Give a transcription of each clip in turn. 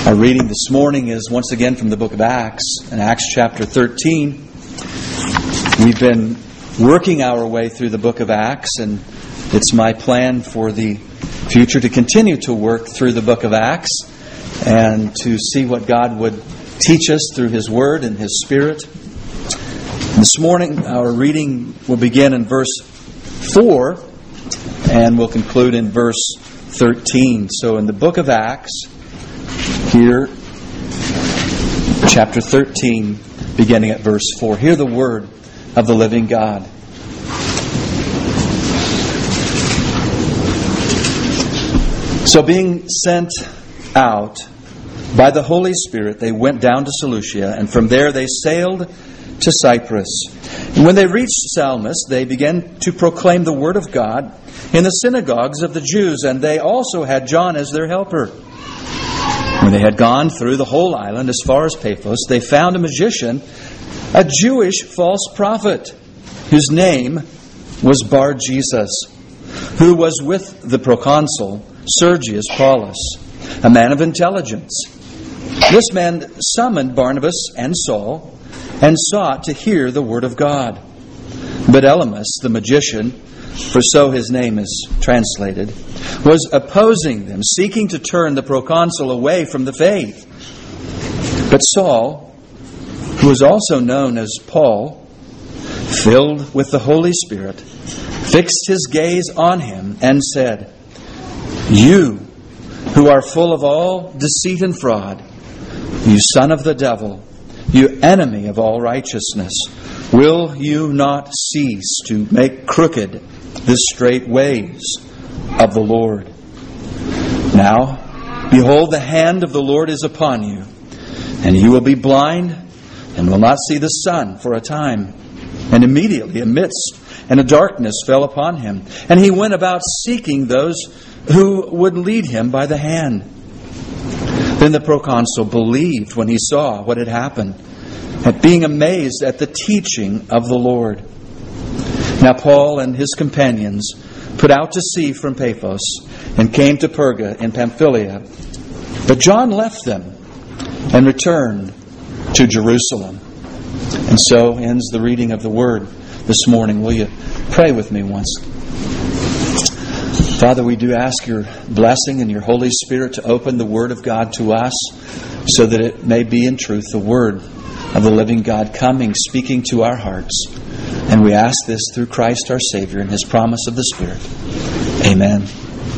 Our reading this morning is once again from the book of Acts, in Acts chapter 13. We've been working our way through the book of Acts, and it's my plan for the future to continue to work through the book of Acts and to see what God would teach us through His Word and His Spirit. This morning, our reading will begin in verse 4 and will conclude in verse 13. So in the book of Acts, here, chapter 13, beginning at verse 4. Hear the word of the living God. So being sent out by the Holy Spirit, they went down to Seleucia, and from there they sailed to Cyprus. And when they reached Salamis, they began to proclaim the word of God in the synagogues of the Jews, and they also had John as their helper. When they had gone through the whole island as far as Paphos, they found a magician, a Jewish false prophet, whose name was Bar-Jesus, who was with the proconsul Sergius Paulus, a man of intelligence. This man summoned Barnabas and Saul and sought to hear the word of God. But Elymas, the magician, for so his name is translated, was opposing them, seeking to turn the proconsul away from the faith. But Saul, who was also known as Paul, filled with the Holy Spirit, fixed his gaze on him and said, "You who are full of all deceit and fraud, you son of the devil, you enemy of all righteousness, will you not cease to make crooked the straight ways of the Lord? Now, behold, the hand of the Lord is upon you, and you will be blind and will not see the sun for a time." And immediately a mist and a darkness fell upon him, and he went about seeking those who would lead him by the hand. Then the proconsul believed when he saw what had happened, at being amazed at the teaching of the Lord. Now Paul and his companions put out to sea from Paphos and came to Perga in Pamphylia. But John left them and returned to Jerusalem. And so ends the reading of the Word this morning. Will you pray with me once? Father, we do ask your blessing and your Holy Spirit to open the Word of God to us so that it may be in truth the Word of the living God coming, speaking to our hearts. And we ask this through Christ our Savior and His promise of the Spirit. Amen.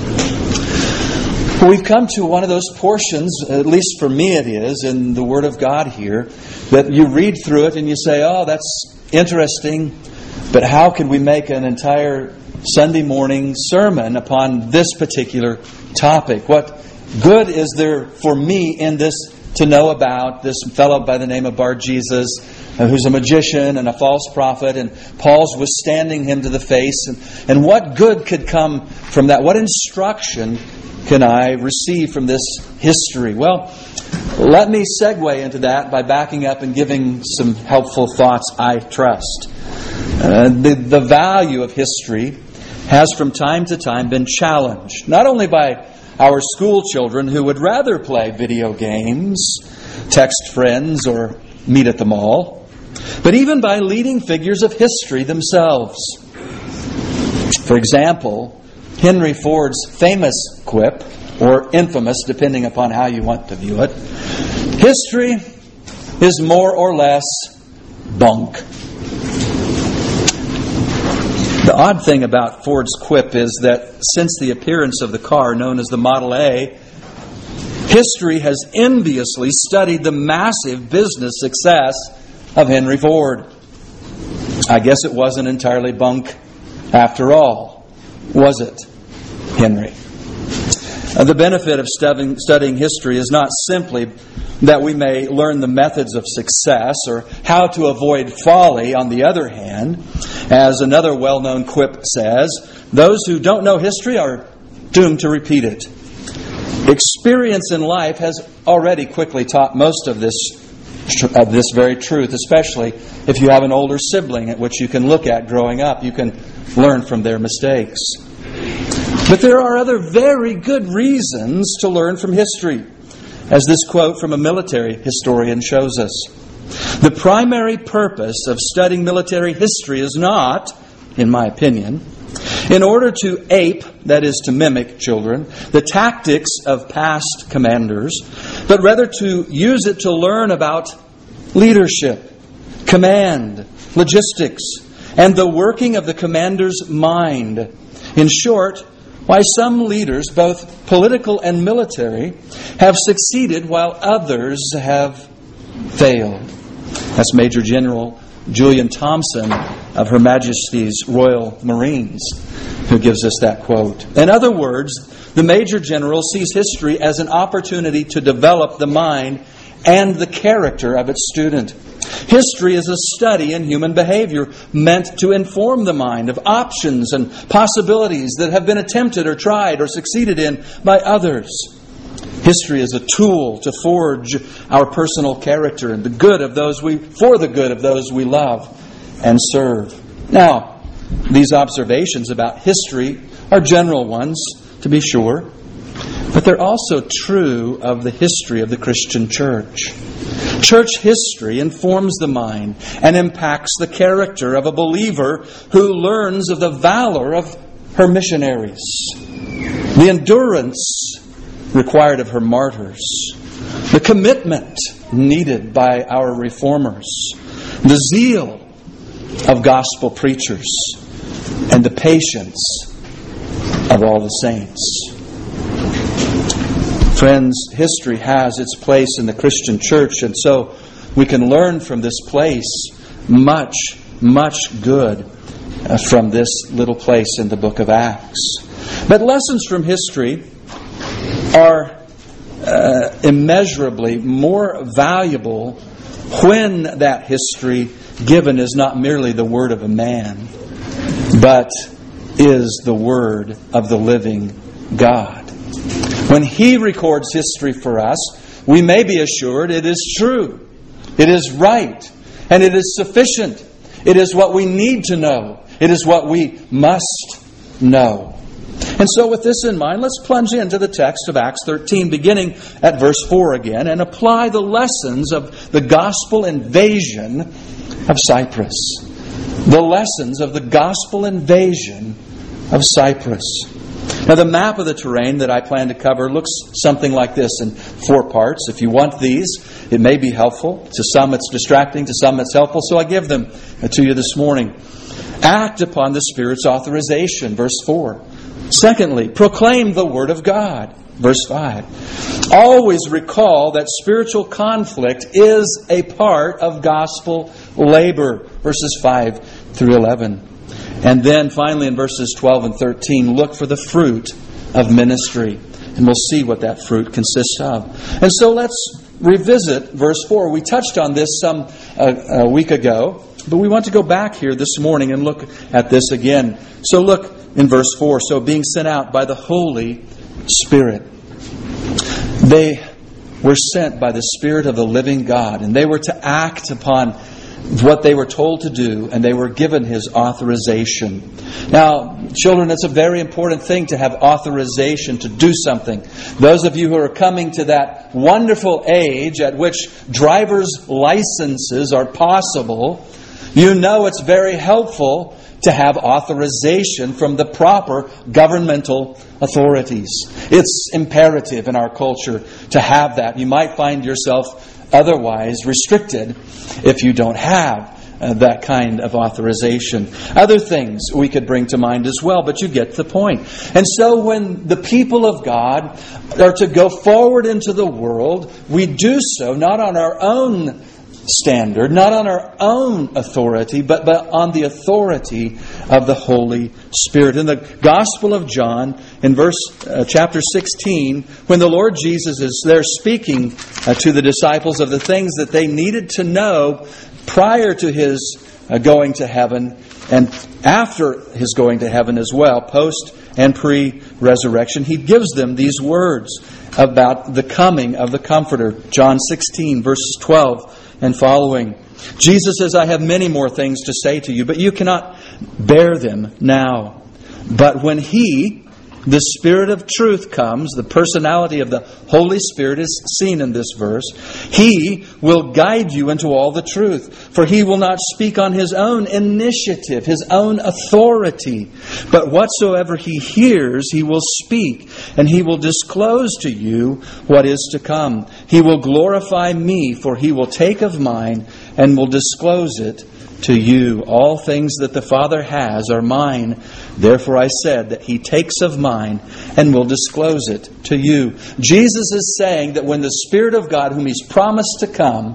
Well, we've come to one of those portions, at least for me it is, in the Word of God here, that you read through it and you say, oh, that's interesting, but how can we make an entire Sunday morning sermon upon this particular topic? What good is there for me in this to know about this fellow by the name of Bar-Jesus, who's a magician and a false prophet, and Paul's withstanding him to the face? And what good could come from that? What instruction can I receive from this history? Well, let me segue into that by backing up and giving some helpful thoughts, I trust. The value of history has from time to time been challenged, not only by our school children who would rather play video games, text friends, or meet at the mall, but even by leading figures of history themselves. For example, Henry Ford's famous quip, or infamous, depending upon how you want to view it, "History is more or less bunk." The odd thing about Ford's quip is that since the appearance of the car known as the Model A, history has enviously studied the massive business success of Henry Ford. I guess it wasn't entirely bunk after all, was it, Henry? The benefit of studying history is not simply that we may learn the methods of success or how to avoid folly. On the other hand, as another well-known quip says, those who don't know history are doomed to repeat it. Experience in life has already quickly taught most of this very truth, especially if you have an older sibling at which you can look at growing up. You can learn from their mistakes. But there are other very good reasons to learn from history. as this quote from a military historian shows us. The primary purpose of studying military history is not, in my opinion, in order to ape, that is to mimic children, the tactics of past commanders, but rather to use it to learn about leadership, command, logistics, and the working of the commander's mind. In short, why some leaders, both political and military, have succeeded while others have failed. That's Major General Julian Thompson of Her Majesty's Royal Marines who gives us that quote. In other words, the Major General sees history as an opportunity to develop the mind and the character of its student. History is a study in human behavior meant to inform the mind of options and possibilities that have been attempted or tried or succeeded in by others. History is a tool to forge our personal character and for the good of those we love and serve. Now, these observations about history are general ones, to be sure, but they're also true of the history of the Christian church. Church history informs the mind and impacts the character of a believer who learns of the valor of her missionaries, the endurance required of her martyrs, the commitment needed by our reformers, the zeal of gospel preachers, and the patience of all the saints. Friends, history has its place in the Christian church, and so we can learn from this place much, much good from this little place in the book of Acts. But lessons from history are immeasurably more valuable when that history given is not merely the word of a man, but is the word of the living God. When He records history for us, we may be assured it is true, it is right, and it is sufficient. It is what we need to know. It is what we must know. And so with this in mind, let's plunge into the text of Acts 13, beginning at verse 4 again, and apply the lessons of the gospel invasion of Cyprus. The lessons of the gospel invasion of Cyprus. Now, the map of the terrain that I plan to cover looks something like this in 4 parts. If you want these, it may be helpful. To some it's distracting, to some it's helpful, so I give them to you this morning. Act upon the Spirit's authorization, verse 4. Secondly, proclaim the Word of God, verse 5. Always recall that spiritual conflict is a part of gospel labor, verses 5 through 11. And then finally in verses 12 and 13, look for the fruit of ministry. And we'll see what that fruit consists of. And so let's revisit verse 4. We touched on this a week ago, but we want to go back here this morning and look at this again. So look in verse 4. So being sent out by the Holy Spirit. They were sent by the Spirit of the living God, and they were to act upon what they were told to do, and they were given His authorization. Now, children, it's a very important thing to have authorization to do something. Those of you who are coming to that wonderful age at which driver's licenses are possible, you know it's very helpful to have authorization from the proper governmental authorities. It's imperative in our culture to have that. You might find yourself otherwise restricted if you don't have that kind of authorization. Other things we could bring to mind as well, but you get the point. And so when the people of God are to go forward into the world, we do so not on our own standard, not on our own authority, but on the authority of the Holy Spirit. In the Gospel of John, in chapter 16, when the Lord Jesus is there speaking to the disciples of the things that they needed to know prior to His going to heaven and after His going to heaven as well, post and pre-resurrection, He gives them these words about the coming of the Comforter. John 16, verses 12 and following. Jesus says, I have many more things to say to you, but you cannot bear them now. But when He, the Spirit of truth comes, the personality of the Holy Spirit is seen in this verse, He will guide you into all the truth. For He will not speak on His own initiative, His own authority. But whatsoever He hears, He will speak, and He will disclose to you what is to come. He will glorify Me, for He will take of mine and will disclose it to you. All things that the Father has are mine. Therefore I said that He takes of mine and will disclose it to you. Jesus is saying that when the Spirit of God, whom He's promised to come,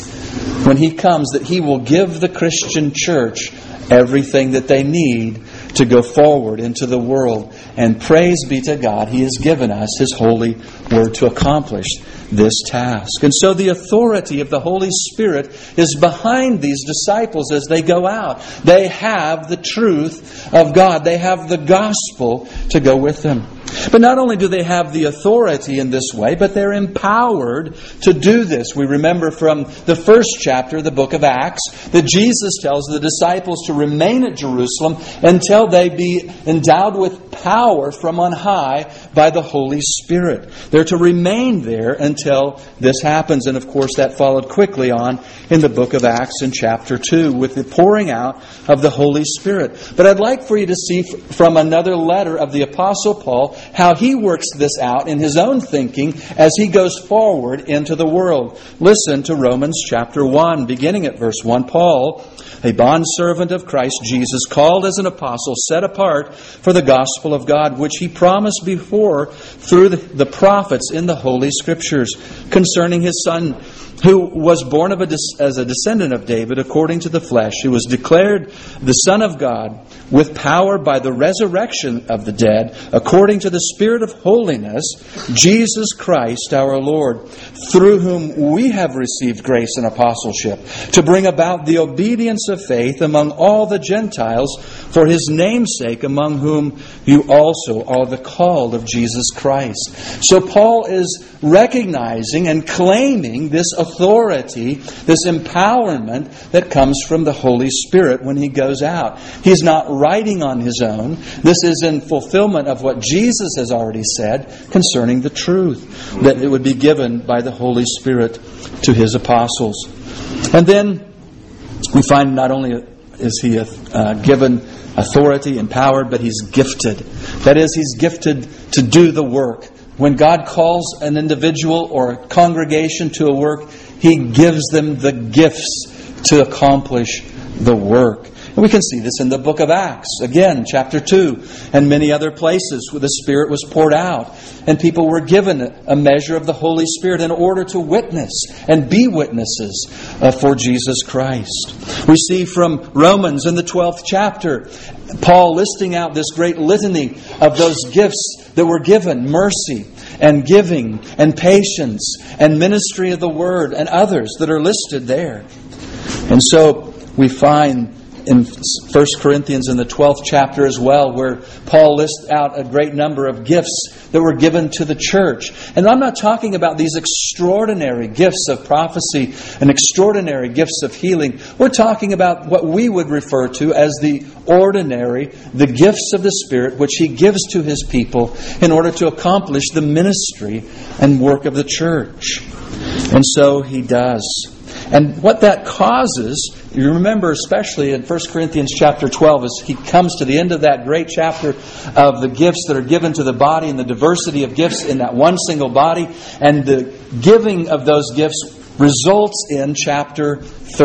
when He comes, that He will give the Christian church everything that they need to go forward into the world. And praise be to God, He has given us His holy word to accomplish this task. And so the authority of the Holy Spirit is behind these disciples as they go out. They have the truth of God. They have the gospel to go with them. But not only do they have the authority in this way, but they're empowered to do this. We remember from the first chapter of the book of Acts that Jesus tells the disciples to remain at Jerusalem until they be endowed with power from on high by the Holy Spirit. They're to remain there until this happens. And of course that followed quickly on in the book of Acts in chapter 2 with the pouring out of the Holy Spirit. But I'd like for you to see from another letter of the Apostle Paul how he works this out in his own thinking as he goes forward into the world. Listen to Romans chapter 1, beginning at verse 1. Paul, a bondservant of Christ Jesus, called as an apostle, set apart for the gospel of God, which He promised before through the prophets in the Holy Scriptures, concerning His Son, who was born as a descendant of David according to the flesh, who was declared the Son of God with power by the resurrection of the dead, according to the Spirit of holiness, Jesus Christ our Lord, through whom we have received grace and apostleship, to bring about the obedience of faith among all the Gentiles, for His name's sake, among whom you also are the called of Jesus Christ. So Paul is recognizing and claiming this authority, this empowerment that comes from the Holy Spirit when he goes out. He's not writing on his own. This is in fulfillment of what Jesus has already said concerning the truth, that it would be given by the Holy Spirit to His apostles. And then we find not only is he given authority, empowered, but he's gifted. That is, he's gifted to do the work. When God calls an individual or a congregation to a work, He gives them the gifts to accomplish the work. And we can see this in the book of Acts, again, chapter 2, and many other places where the Spirit was poured out. And people were given a measure of the Holy Spirit in order to witness and be witnesses for Jesus Christ. We see from Romans in the 12th chapter, Paul listing out this great litany of those gifts that were given: mercy and giving and patience and ministry of the word and others that are listed there. And so we find in 1 Corinthians in the 12th chapter as well, where Paul lists out a great number of gifts that were given to the church. And I'm not talking about these extraordinary gifts of prophecy and extraordinary gifts of healing. We're talking about what we would refer to as the ordinary, the gifts of the Spirit, which He gives to His people in order to accomplish the ministry and work of the church. And so He does. And what that causes, you remember especially in 1 Corinthians chapter 12, as he comes to the end of that great chapter of the gifts that are given to the body and the diversity of gifts in that one single body, and the giving of those gifts results in chapter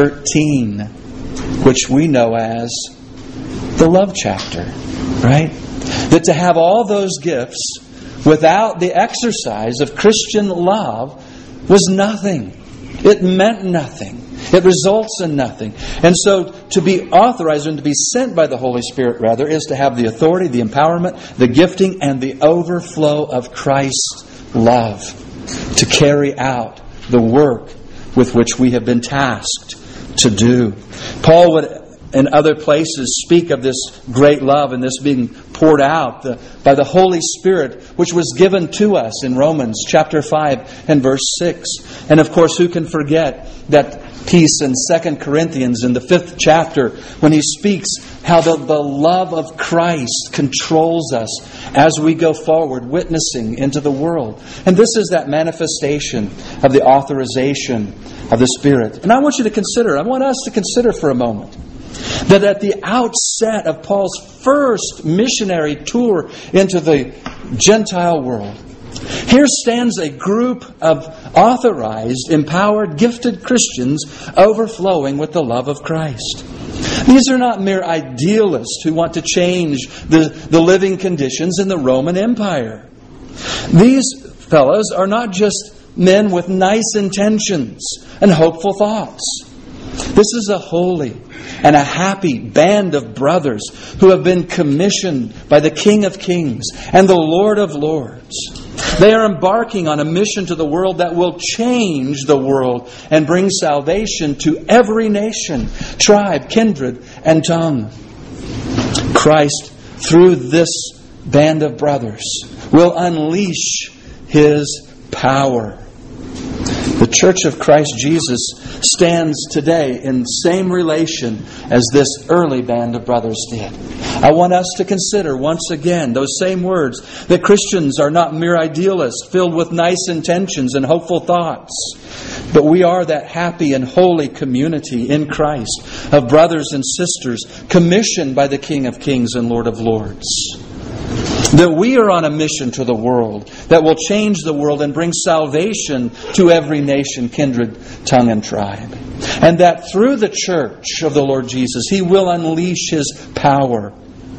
13, which we know as the love chapter, right? That to have all those gifts without the exercise of Christian love was nothing. It meant nothing. It results in nothing. And so to be authorized and to be sent by the Holy Spirit, rather, is to have the authority, the empowerment, the gifting, and the overflow of Christ's love to carry out the work with which we have been tasked to do. Paul would and other places speak of this great love and this being poured out by the Holy Spirit, which was given to us in Romans chapter 5 and verse 6. And of course, who can forget that piece in 2 Corinthians in the 5th chapter when he speaks how the love of Christ controls us as we go forward witnessing into the world. And this is that manifestation of the authorization of the Spirit. And I want us to consider for a moment that at the outset of Paul's first missionary tour into the Gentile world, here stands a group of authorized, empowered, gifted Christians overflowing with the love of Christ. These are not mere idealists who want to change the living conditions in the Roman Empire. These fellows are not just men with nice intentions and hopeful thoughts. This is a holy and a happy band of brothers who have been commissioned by the King of Kings and the Lord of Lords. They are embarking on a mission to the world that will change the world and bring salvation to every nation, tribe, kindred, and tongue. Christ, through this band of brothers, will unleash His power. The Church of Christ Jesus stands today in same relation as this early band of brothers did. I want us to consider once again those same words, that Christians are not mere idealists filled with nice intentions and hopeful thoughts, but we are that happy and holy community in Christ of brothers and sisters commissioned by the King of Kings and Lord of Lords. That we are on a mission to the world that will change the world and bring salvation to every nation, kindred, tongue, and tribe. And that through the church of the Lord Jesus, He will unleash His power.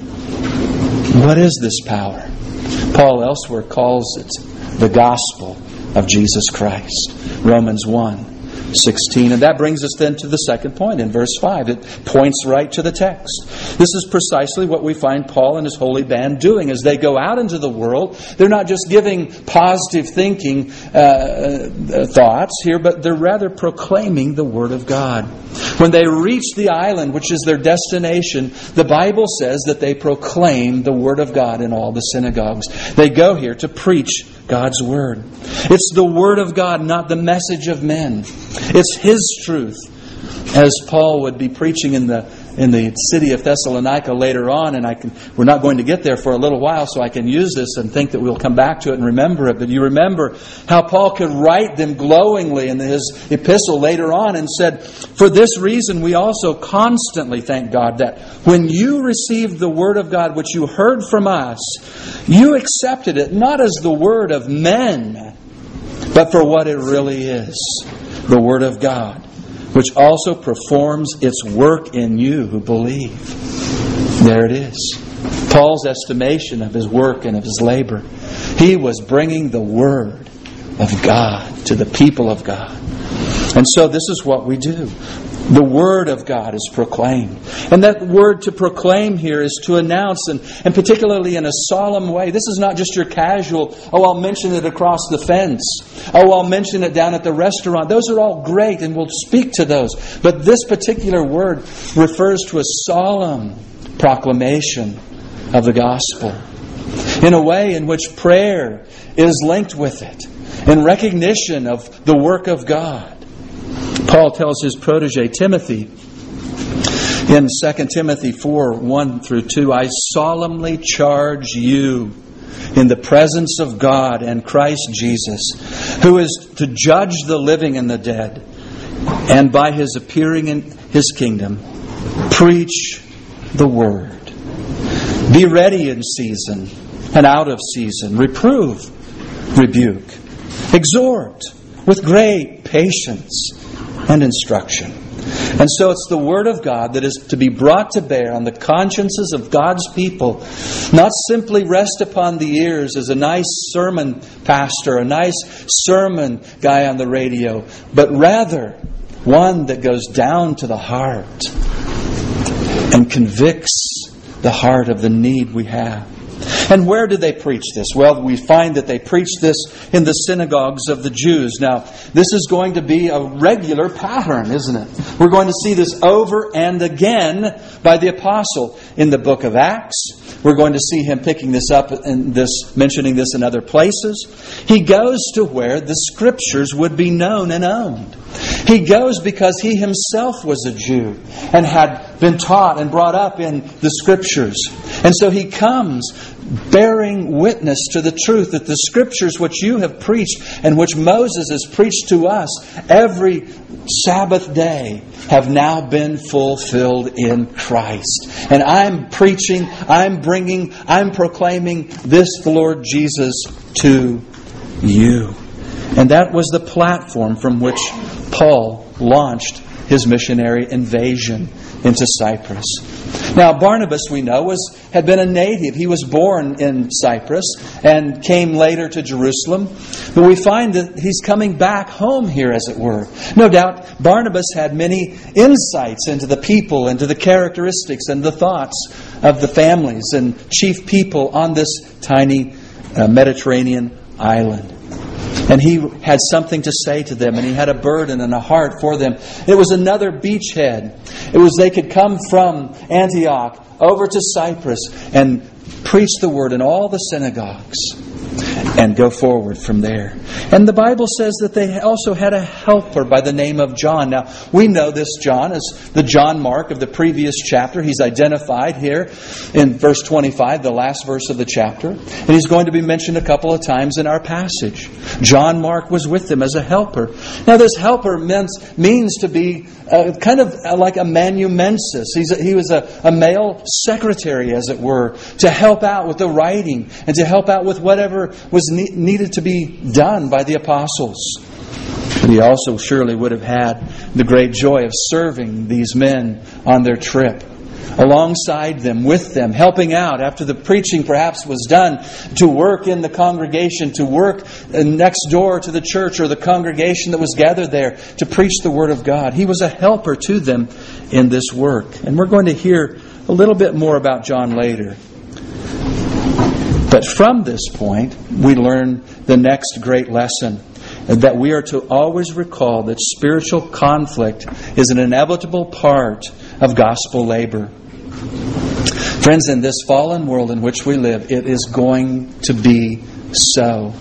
What is this power? Paul elsewhere calls it the gospel of Jesus Christ. Romans 1:16. And that brings us then to the second point in verse 5. It points right to the text. This is precisely what we find Paul and his holy band doing as they go out into the world. They're not just giving positive thinking thoughts here, but they're rather proclaiming the Word of God. When they reach the island, which is their destination, the Bible says that they proclaim the Word of God in all the synagogues. They go here to preach God's Word. It's the Word of God, not the message of men. It's His truth. As Paul would be preaching in the city of Thessalonica later on, and we're not going to get there for a little while, so I can use this and think that we'll come back to it and remember it. But you remember how Paul could write them glowingly in his epistle later on and said, "For this reason we also constantly thank God that when you received the Word of God which you heard from us, you accepted it not as the word of men, but for what it really is, the Word of God, which also performs its work in you who believe." There it is. Paul's estimation of his work and of his labor. He was bringing the Word of God to the people of God. And so this is what we do. The Word of God is proclaimed. And that word to proclaim here is to announce, and particularly in a solemn way. This is not just your casual, I'll mention it across the fence. I'll mention it down at the restaurant. Those are all great, and we'll speak to those. But this particular word refers to a solemn proclamation of the gospel, in a way in which prayer is linked with it, in recognition of the work of God. Paul tells his protege Timothy in 2 Timothy 4:1-2, "I solemnly charge you in the presence of God and Christ Jesus, who is to judge the living and the dead, and by His appearing in His kingdom, preach the word. Be ready in season and out of season. Reprove, rebuke, exhort with great patience and instruction." And so it's the Word of God that is to be brought to bear on the consciences of God's people, not simply rest upon the ears as a nice sermon pastor, a nice sermon guy on the radio, but rather one that goes down to the heart and convicts the heart of the need we have. And where did they preach this? Well, we find that they preached this in the synagogues of the Jews. Now, this is going to be a regular pattern, isn't it? We're going to see this over and again by the apostle in the book of Acts. We're going to see him picking this up and mentioning this in other places. He goes to where the Scriptures would be known and owned. He goes because he himself was a Jew and had been taught and brought up in the Scriptures. And so he comes bearing witness to the truth that the Scriptures which you have preached and which Moses has preached to us every Sabbath day have now been fulfilled in Christ. And I'm preaching, I'm proclaiming this Lord Jesus to you. And that was the platform from which Paul launched his missionary invasion into Cyprus. Now, Barnabas, we know, had been a native. He was born in Cyprus and came later to Jerusalem. But we find that he's coming back home here, as it were. No doubt, Barnabas had many insights into the people, into the characteristics and the thoughts of the families and chief people on this tiny Mediterranean island. And he had something to say to them, and he had a burden and a heart for them. It was another beachhead. It was they could come from Antioch over to Cyprus and preach the word in all the synagogues and go forward from there. And the Bible says that they also had a helper by the name of John. Now, we know this John as the John Mark of the previous chapter. He's identified here in verse 25, the last verse of the chapter. And he's going to be mentioned a couple of times in our passage. John Mark was with them as a helper. Now, this helper means to be kind of like a manumensis. He was a male secretary, as it were, to help out with the writing and to help out with whatever was needed to be done by the apostles. But he also surely would have had the great joy of serving these men on their trip, alongside them, with them, helping out after the preaching perhaps was done, to work in the congregation, to work next door to the church or the congregation that was gathered there to preach the Word of God. He was a helper to them in this work. And we're going to hear a little bit more about John later. But from this point, we learn the next great lesson, that we are to always recall that spiritual conflict is an inevitable part of gospel labor. Friends, in this fallen world in which we live, it is going to be so.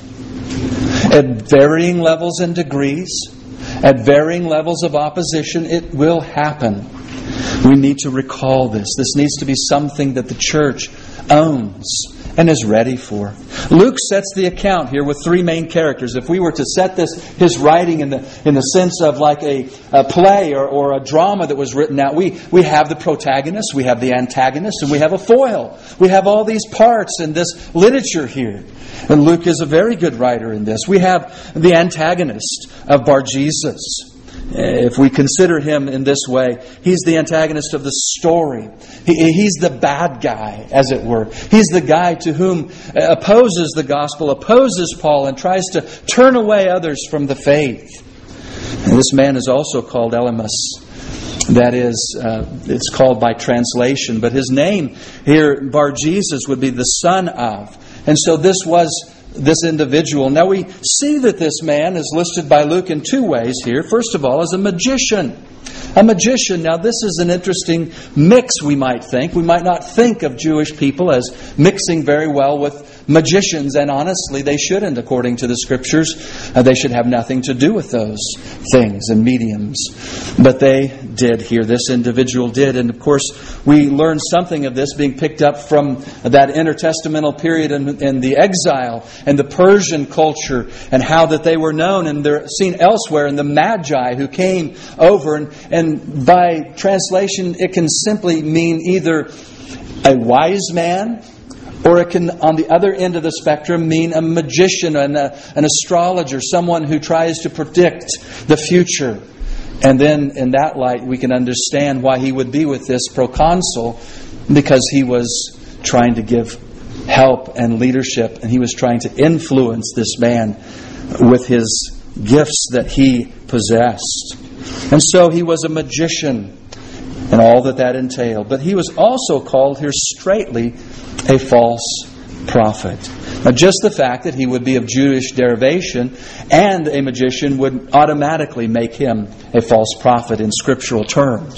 At varying levels and degrees, at varying levels of opposition, it will happen. We need to recall this. This needs to be something that the church owns and is ready for. Luke sets the account here with three main characters. If we were to set his writing in the sense of like a play or a drama that was written out, we have the protagonist, we have the antagonist, and we have a foil. We have all these parts in this literature here. And Luke is a very good writer in this. We have the antagonist of Bar-Jesus. If we consider him in this way, he's the antagonist of the story. He's the bad guy, as it were. He's the guy to whom opposes the gospel, opposes Paul, and tries to turn away others from the faith. And this man is also called Elymas. That is, it's called by translation. But his name here, Bar-Jesus, would be the son of. And so this was this individual. Now we see that this man is listed by Luke in two ways here. First of all, as a magician. A magician. Now this is an interesting mix, we might think. We might not think of Jewish people as mixing very well with magicians, and honestly they shouldn't, according to the Scriptures. They should have nothing to do with those things and mediums. But they did here. This individual did. And of course, we learn something of this being picked up from that intertestamental period in the exile and the Persian culture, and how that they were known and they're seen elsewhere in the Magi who came over. And by translation, it can simply mean either a wise man, or it can, on the other end of the spectrum, mean a magician and an astrologer, someone who tries to predict the future. And then in that light, we can understand why he would be with this proconsul, because he was trying to give help and leadership, and he was trying to influence this man with his gifts that he possessed. And so he was a magician and all that entailed. But he was also called here straightly a false prophet. Now, just the fact that he would be of Jewish derivation and a magician would automatically make him a false prophet in scriptural terms.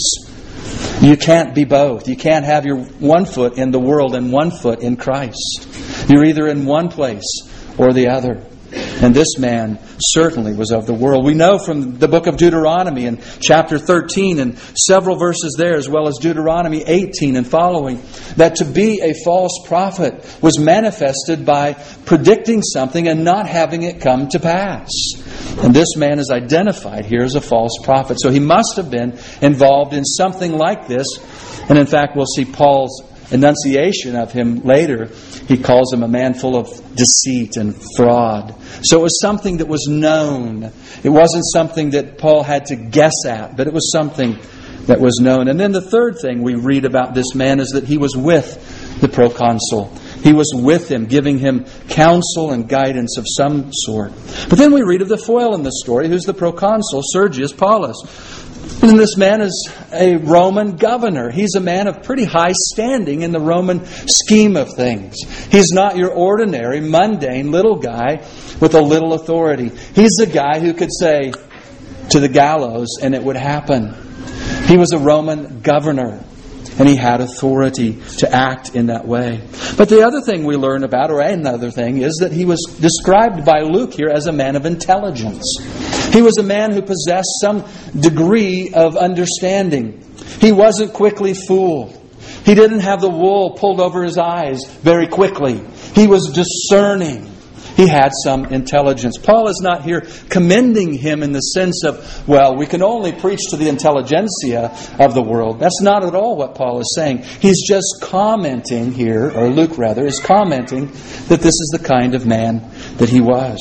You can't be both. You can't have your one foot in the world and one foot in Christ. You're either in one place or the other. And this man certainly was of the world. We know from the book of Deuteronomy in chapter 13 and several verses there, as well as Deuteronomy 18 and following, that to be a false prophet was manifested by predicting something and not having it come to pass. And this man is identified here as a false prophet. So he must have been involved in something like this. And in fact, we'll see Paul's enunciation of him later. He calls him a man full of deceit and fraud. So it was something that was known. It wasn't something that Paul had to guess at, but it was something that was known. And then the third thing we read about this man is that he was with the proconsul. He was with him, giving him counsel and guidance of some sort. But then we read of the foil in the story, who's the proconsul, Sergius Paulus. And this man is a Roman governor. He's a man of pretty high standing in the Roman scheme of things. He's not your ordinary, mundane little guy with a little authority. He's the guy who could say to the gallows and it would happen. He was a Roman governor and he had authority to act in that way. But the other thing we learn about, or another thing, is that he was described by Luke here as a man of intelligence. He was a man who possessed some degree of understanding. He wasn't quickly fooled. He didn't have the wool pulled over his eyes very quickly. He was discerning. He had some intelligence. Paul is not here commending him in the sense of, well, we can only preach to the intelligentsia of the world. That's not at all what Paul is saying. He's just commenting here, or Luke rather, is commenting that this is the kind of man that he was.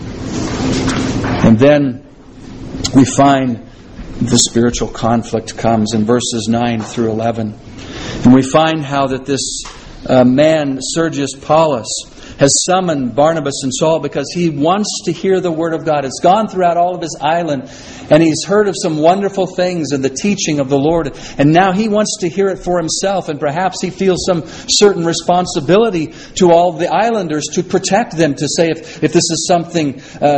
And then we find the spiritual conflict comes in verses 9 through 11. And we find how that this man, Sergius Paulus, has summoned Barnabas and Saul because he wants to hear the Word of God. It's gone throughout all of his island, and he's heard of some wonderful things in the teaching of the Lord. And now he wants to hear it for himself, and perhaps he feels some certain responsibility to all the islanders to protect them, to say if this is something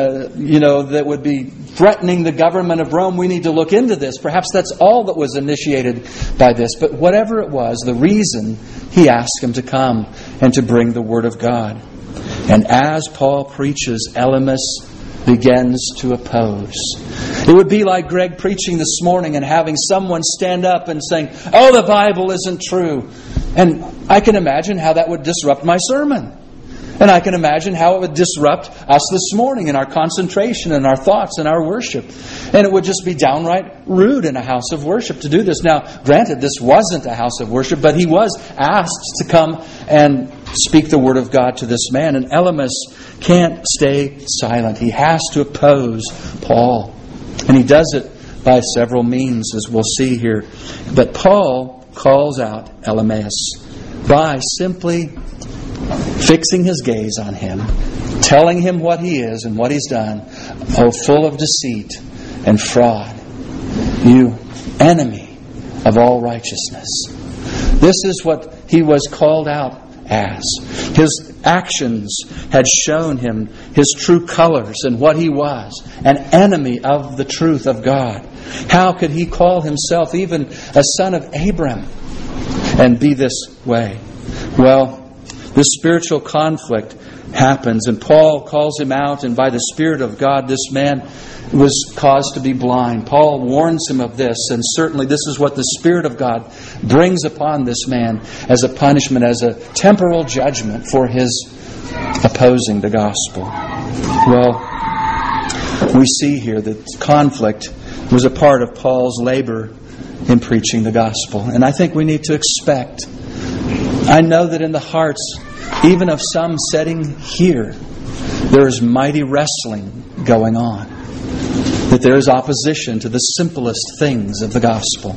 that would be threatening the government of Rome, we need to look into this. Perhaps that's all that was initiated by this. But whatever it was, the reason he asked him to come and to bring the Word of God. And as Paul preaches, Elymas begins to oppose. It would be like Greg preaching this morning and having someone stand up and saying, "Oh, the Bible isn't true." And I can imagine how that would disrupt my sermon. And I can imagine how it would disrupt us this morning in our concentration and our thoughts and our worship. And it would just be downright rude in a house of worship to do this. Now, granted, this wasn't a house of worship, but he was asked to come and speak the Word of God to this man. And Elymas can't stay silent. He has to oppose Paul. And he does it by several means, as we'll see here. But Paul calls out Elymas by simply fixing his gaze on him, telling him what he is and what he's done. "Oh, full of deceit and fraud, you enemy of all righteousness." This is what he was called out as. His actions had shown him his true colors and what he was, an enemy of the truth of God. How could he call himself even a son of Abram and be this way? Well, this spiritual conflict happens, and Paul calls him out, and by the Spirit of God, this man was caused to be blind. Paul warns him of this, and certainly this is what the Spirit of God brings upon this man as a punishment, as a temporal judgment for his opposing the gospel. Well, we see here that conflict was a part of Paul's labor in preaching the gospel. And I think we need to expect, I know that in the hearts, even of some sitting here, there is mighty wrestling going on. That there is opposition to the simplest things of the gospel.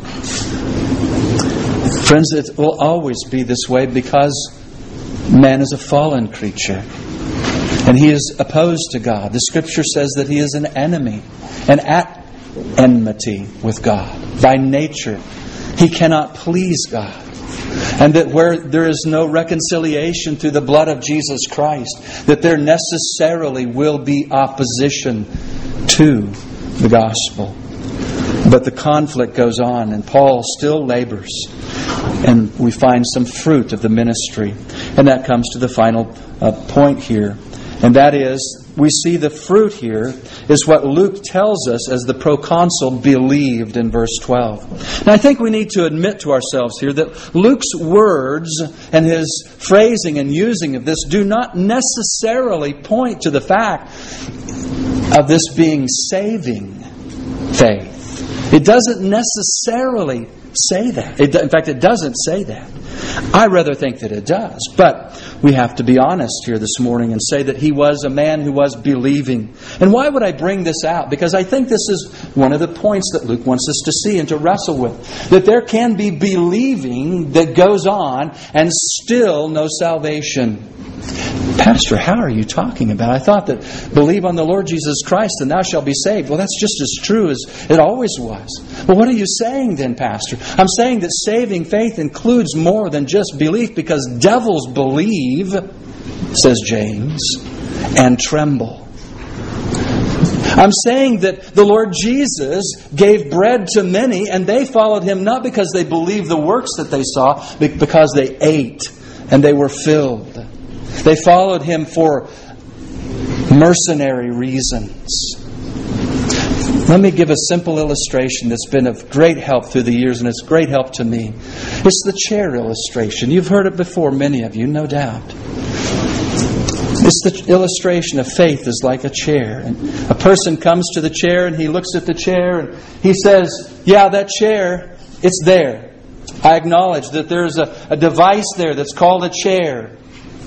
Friends, it will always be this way because man is a fallen creature. And he is opposed to God. The Scripture says that he is an enemy and at enmity with God. By nature, he cannot please God. And that where there is no reconciliation through the blood of Jesus Christ, that there necessarily will be opposition to the gospel. But the conflict goes on, and Paul still labors. And we find some fruit of the ministry. And that comes to the final point here. And that is, we see the fruit here is what Luke tells us as the proconsul believed in verse 12. And I think we need to admit to ourselves here that Luke's words and his phrasing and using of this do not necessarily point to the fact of this being saving faith. It doesn't necessarily say that. In fact, it doesn't say that. I rather think that it does. But we have to be honest here this morning and say that he was a man who was believing. And why would I bring this out? Because I think this is one of the points that Luke wants us to see and to wrestle with. That there can be believing that goes on and still no salvation. Pastor, how are you talking about? I thought that believe on the Lord Jesus Christ and thou shalt be saved. Well, that's just as true as it always was. Well, what are you saying then, Pastor? I'm saying that saving faith includes more than just belief, because devils believe, says James, and tremble. I'm saying that the Lord Jesus gave bread to many, and they followed Him not because they believed the works that they saw, but because they ate and they were filled. They followed Him for mercenary reasons. Let me give a simple illustration that's been of great help through the years, and it's great help to me. It's the chair illustration. You've heard it before, many of you, no doubt. It's the illustration of faith is like a chair. And a person comes to the chair and he looks at the chair and he says, yeah, that chair, it's there. I acknowledge that there's a device there that's called a chair.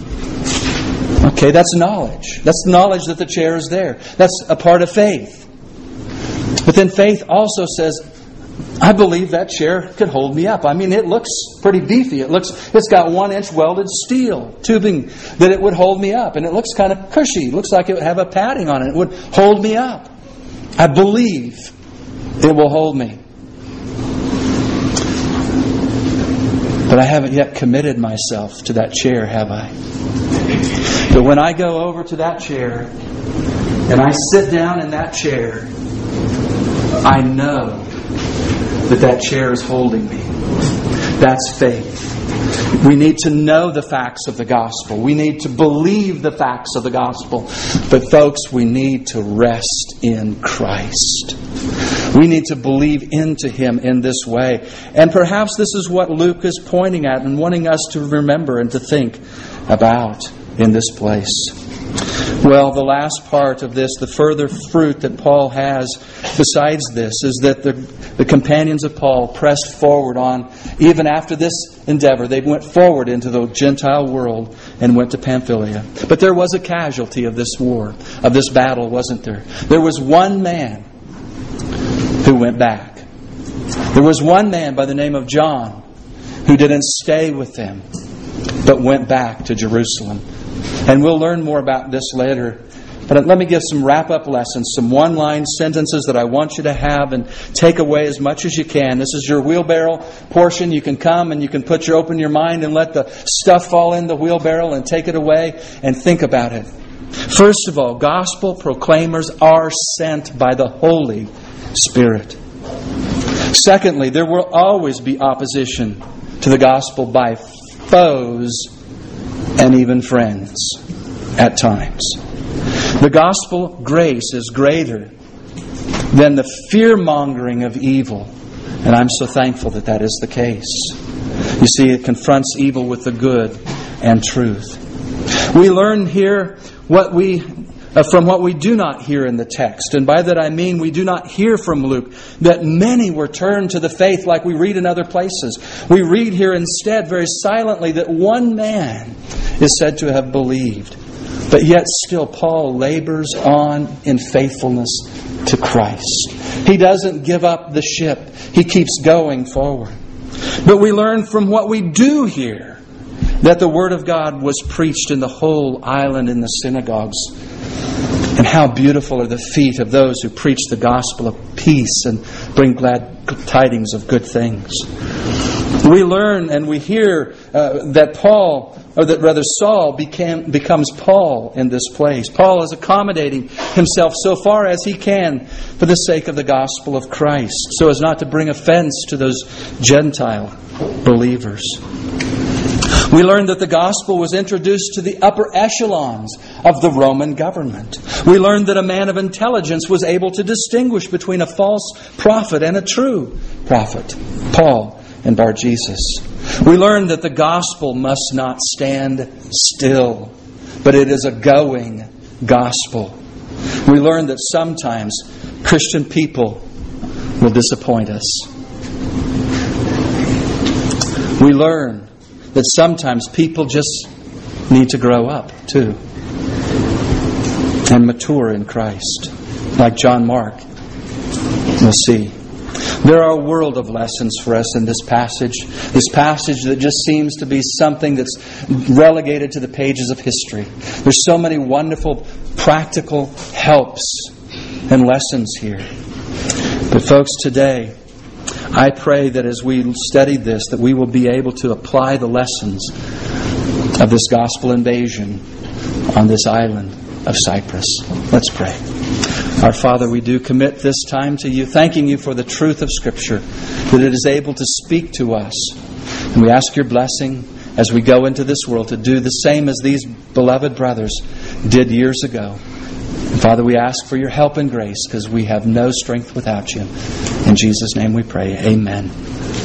Okay, that's knowledge. That's knowledge that the chair is there. That's a part of faith. But then faith also says, I believe that chair could hold me up. I mean, it looks pretty beefy. It's got 1-inch welded steel tubing that it would hold me up. And it looks kind of cushy. It looks like it would have a padding on it. It would hold me up. I believe it will hold me. But I haven't yet committed myself to that chair, have I? But when I go over to that chair and I sit down in that chair, I know that chair is holding me. That's faith. We need to know the facts of the gospel. We need to believe the facts of the gospel. But folks, we need to rest in Christ. We need to believe into Him in this way. And perhaps this is what Luke is pointing at and wanting us to remember and to think about in this place. Well, the last part of this, the further fruit that Paul has besides this, is that the companions of Paul pressed forward on, even after this endeavor, they went forward into the Gentile world and went to Pamphylia. But there was a casualty of this war, of this battle, wasn't there? There was one man who went back. There was one man by the name of John who didn't stay with them, but went back to Jerusalem. And we'll learn more about this later. But let me give some wrap-up lessons, some one-line sentences that I want you to have and take away as much as you can. This is your wheelbarrow portion. You can come and you can open your mind and let the stuff fall in the wheelbarrow and take it away and think about it. First of all, gospel proclaimers are sent by the Holy Spirit. Secondly, there will always be opposition to the gospel by foes and even friends at times. The gospel grace is greater than the fear-mongering of evil. And I'm so thankful that that is the case. You see, it confronts evil with the good and truth. We learn here from what we do not hear in the text. And by that I mean we do not hear from Luke that many were turned to the faith like we read in other places. We read here instead very silently that one man is said to have believed. But yet still Paul labors on in faithfulness to Christ. He doesn't give up the ship. He keeps going forward. But we learn from what we do hear that the Word of God was preached in the whole island in the synagogues. And how beautiful are the feet of those who preach the gospel of peace and bring glad tidings of good things. We learn and we hear that Saul becomes Paul in this place. Paul is accommodating himself so far as he can for the sake of the gospel of Christ, so as not to bring offense to those Gentile believers. We learn that the gospel was introduced to the upper echelons of the Roman government. We learn that a man of intelligence was able to distinguish between a false prophet and a true prophet, Paul and Bar-Jesus. We learn that the gospel must not stand still, but it is a going gospel. We learn that sometimes Christian people will disappoint us. We learn that sometimes people just need to grow up too and mature in Christ, like John Mark. We'll see. There are a world of lessons for us in this passage that just seems to be something that's relegated to the pages of history. There's so many wonderful practical helps and lessons here. But folks, today, I pray that as we study this, that we will be able to apply the lessons of this gospel invasion on this island of Cyprus. Let's pray. Our Father, we do commit this time to you, thanking you for the truth of Scripture, that it is able to speak to us. And we ask your blessing as we go into this world to do the same as these beloved brothers did years ago. And Father, we ask for your help and grace because we have no strength without you. In Jesus' name we pray. Amen.